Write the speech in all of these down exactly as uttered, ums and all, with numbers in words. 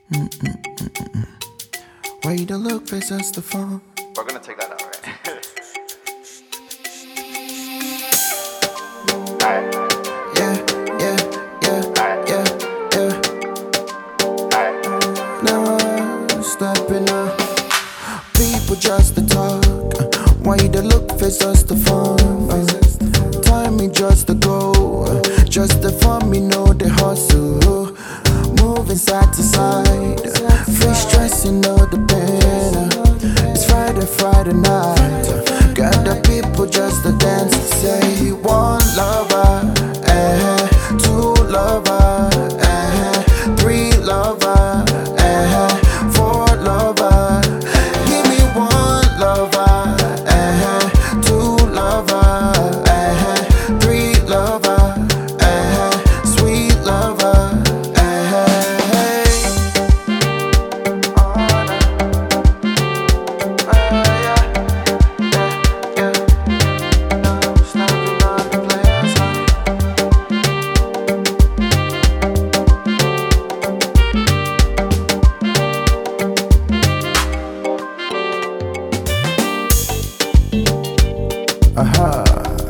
Mm-mm-mm-mm. Why you don't look face us the phone? We're gonna take that out, right? Alright. Yeah, yeah, yeah, Alright. yeah, yeah. Alright. No, stepping up. People just to talk. Why you don't look face us the phone? Time me just to go. Just to fun me know the hustle. Moving side to side. Free stress, you know the pain. It's Friday, Friday night. Got the people just to dance. Say one lover, eh, two lover, eh, three lover, eh, four lover. Give me one lover, eh, two lover, eh, three lover, eh, sweet lover, eh. Aha.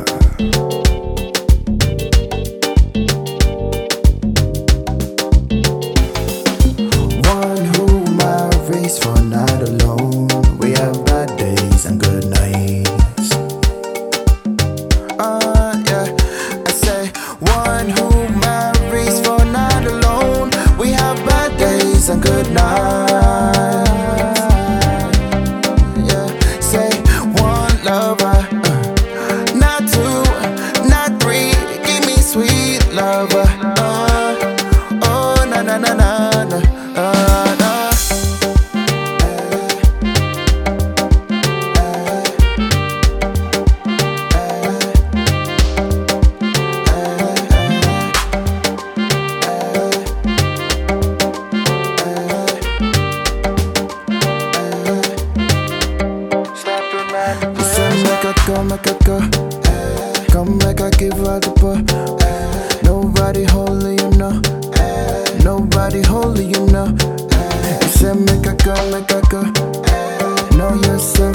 One who my race for not alone. We have bad days and good nights. Uh, yeah. I say one who my race for not alone. We have bad days and good nights. Yeah. Say one lover. Not two, not three, give me sweet lover. Uh, oh, na na na na na, uh, na. You say make I go, make I go. Come make I give her the bar. Nobody holy, you know. Nobody holy, you know. You say make I go, make I go. No, you say